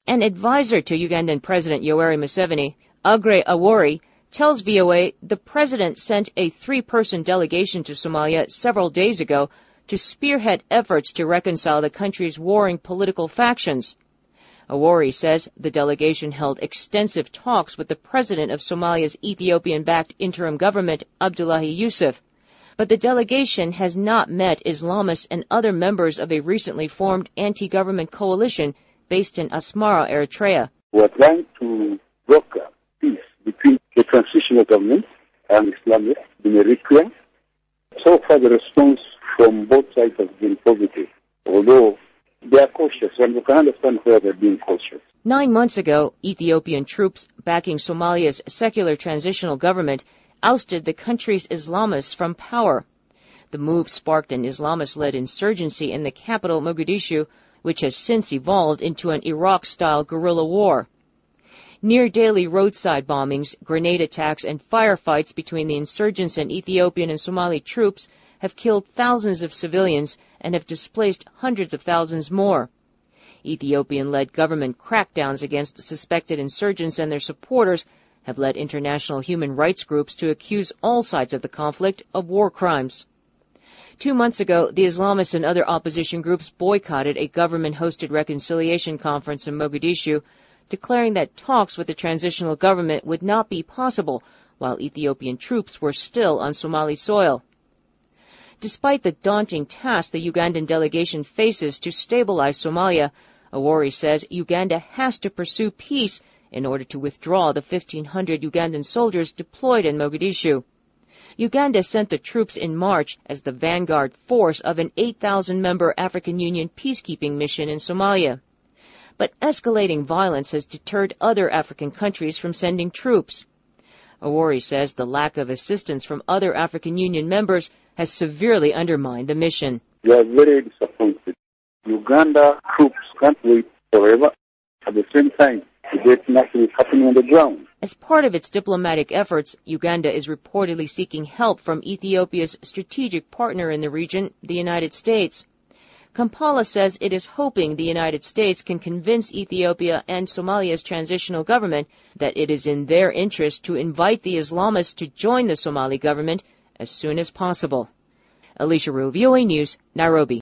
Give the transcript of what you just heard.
An advisor to Ugandan President Yoweri Museveni, Aggrey Awori, tells VOA the president sent a 3-person delegation to Somalia several days ago to spearhead efforts to reconcile the country's warring political factions. Awori says the delegation held extensive talks with the president of Somalia's Ethiopian-backed interim government, Abdullahi Yusuf, but the delegation has not met Islamists and other members of a recently formed anti-government coalition based in Asmara, Eritrea. We are trying to broker peace between the transitional government and Islamists in Eritrea. So far, the response from both sides has been positive, although they are cautious, and we can understand why they're being cautious. 9 months ago, Ethiopian troops backing Somalia's secular transitional government ousted the country's Islamists from power. The move sparked an Islamist-led insurgency in the capital, Mogadishu, which has since evolved into an Iraq-style guerrilla war. Near-daily roadside bombings, grenade attacks, and firefights between the insurgents and Ethiopian and Somali troops have killed thousands of civilians and have displaced hundreds of thousands more. Ethiopian-led government crackdowns against suspected insurgents and their supporters have led international human rights groups to accuse all sides of the conflict of war crimes. 2 months ago, the Islamists and other opposition groups boycotted a government-hosted reconciliation conference in Mogadishu, declaring that talks with the transitional government would not be possible while Ethiopian troops were still on Somali soil. Despite the daunting task the Ugandan delegation faces to stabilize Somalia, Awori says Uganda has to pursue peace in order to withdraw the 1,500 Ugandan soldiers deployed in Mogadishu. Uganda sent the troops in March as the vanguard force of an 8,000-member African Union peacekeeping mission in Somalia. But escalating violence has deterred other African countries from sending troops. Awori says the lack of assistance from other African Union members has severely undermined the mission. We are very disappointed. Uganda troops can't wait forever. At the same time, nothing is happening on the ground. As part of its diplomatic efforts, Uganda is reportedly seeking help from Ethiopia's strategic partner in the region, the United States. Kampala says it is hoping the United States can convince Ethiopia and Somalia's transitional government that it is in their interest to invite the Islamists to join the Somali government as soon as possible. Alicia Rue, VOA News, Nairobi.